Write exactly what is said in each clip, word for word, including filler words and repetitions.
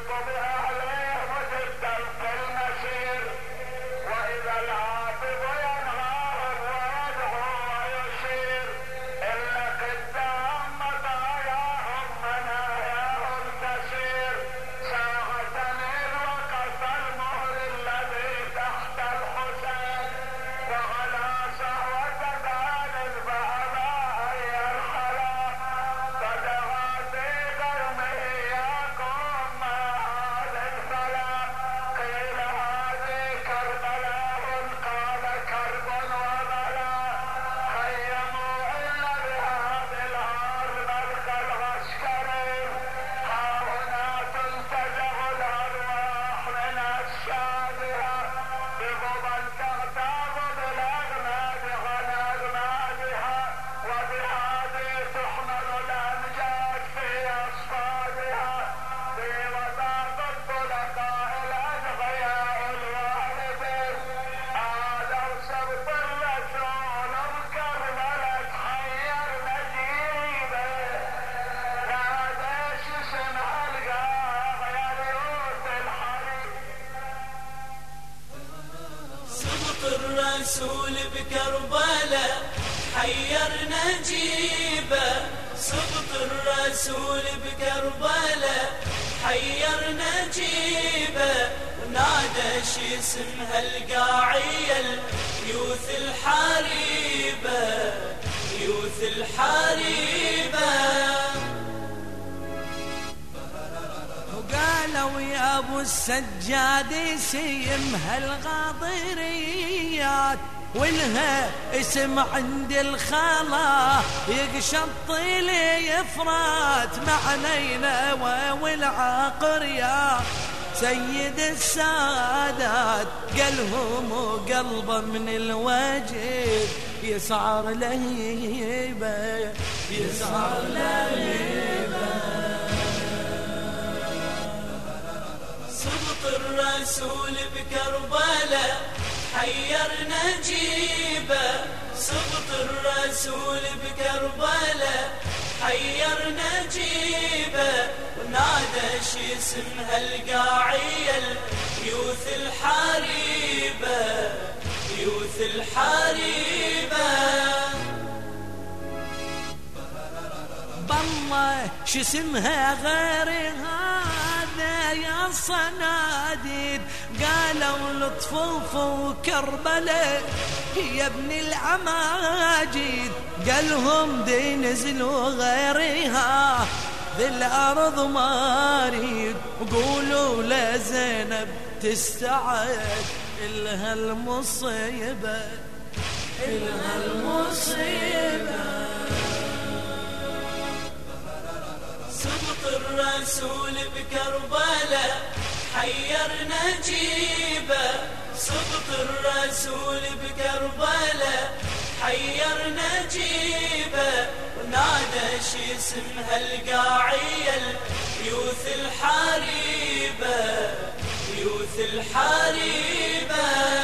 بأهله وجد الكل مسير، وإذا العاطف ينهار ويدعو ويشير، إلا قدام مطاياهم مناياهم تسير، ساعة إذ وقف المهر الذي تحت الحسين، وعلى صهوة قال فأبى أن يرحلا، فدعا في قومه يا قوم ما هذا الفلا، قيل هذه كربلاء، قال كرب وبلا، خيموا إلا بهذه الأرض برق العسكري، ها هنا تنتزع الأرواح من أجسادها، بغبا تغتاب بالأغناد عن أغنادها، وبهذه تحمل الأمجاد في أصفادها، في وسط الطلقاء الأتقياء الوالدين، آذوا سبط الرسول كربلة حير نجيبه، ناديش اسمها القاع يا ريوس الحريم. سبط الرسول بكربلاء حير نجيبه، سبط الرسول بكربلاء حير نجيبه، ونادى شي اسمها القاعية اليوث الحريبة، يوث الحريبة. وقالوا يا ابو السجاد يسيمها الغاضريات، ولها اسم عند الخلا يقشط لي يفرات، معنينا والعاقر يا سيد السادات، قلهم وقلبه من الوجد يسعر لهيبه، يسعر لهيبه. سبط الرسول بكربلاء حير نجيبه، سبط الرسول بكربلاء حير نجيبه، ونادى شي اسمها القاعية اليوث الحريبة، يوث الحريبة. بالله شو اسمها غير هذا يا صناديد، قالوا لطفوف وكربلاء يا ابن العماجيد، قالهم دي نزلوا غيرها ذي الأرض ما اريد، وقولوا لزينب تستعد إلها المصيبة، إلها المصيبة. سبط الرسول بكربلاء حير نجيبه، سبط الرسول بكربلاء حير نجيبه، ونادى شي اسمها القاعية اليوث الحريبة، يوث الحريبة.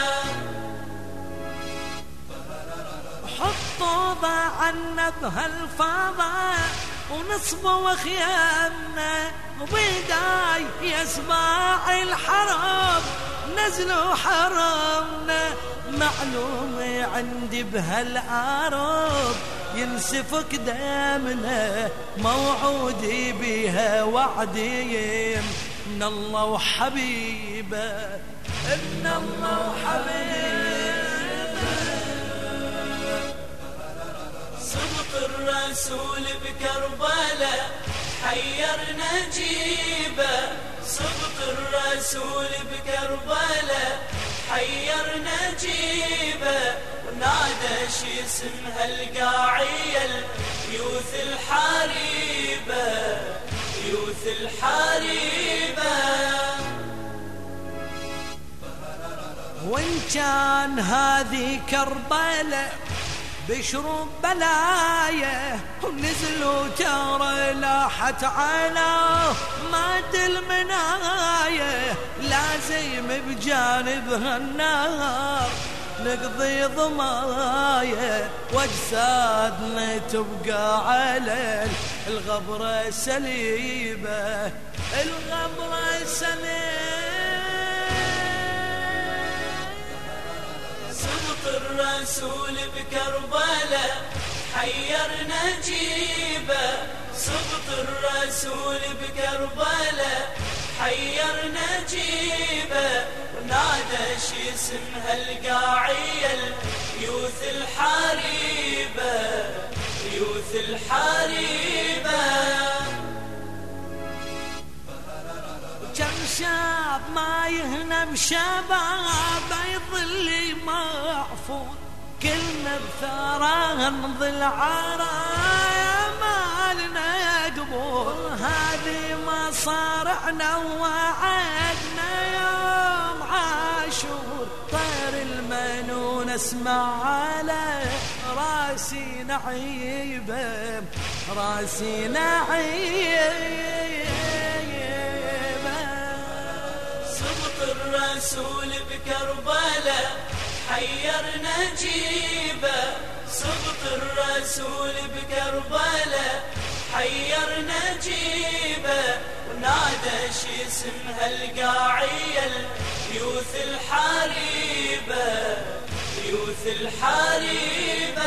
حطوا ضعنا بهالفضاء ونصبوا خيامنا، وبداي يسمع الحرب نزلوا حرمنا، معلوم عندي بهالأرض ينسفك دمنا، موعودي بها وعدي من الله وحبيبه، من الله وحبيبه. سبط الرسول بكربلاء حير نجيبه، سبط الرسول بكربلاء حير نجيبه، ونادى شي اسمها القاعية اليوث الحريبة، يوث الحريبة. وإن كان هذه كربلاء بشرب بلايا، ونزلوا ترى لاحت على مات المنايا، لازم بجانبها النار نقضي ضمايا، واجسادنا تبقى على الغبرة سليبة، الغبرة سنة سبط الرسول بكربلاء حيرنا جيبه، سبط الرسول بكربلاء حيرنا جيبه، ونادى شي اسمها القاعية اليوث الحريبة، يوث الحريبة. كم شاب ما يهنم شباب يظل معفون، كلنا بثرى نمضي العرايا ما لنا قبول، هذه مصارعنا ووعدنا يوم عاشور، طير المنون اسمع على راسي نعيبه، راسي نعيبه. سبط الرسول بكربلاء حيرنا جيبه، سبط الرسول بكربلاء حيرنا جيبه، ونادى شي اسمها القاعية اليوث الحريبة، يوث الحريبة.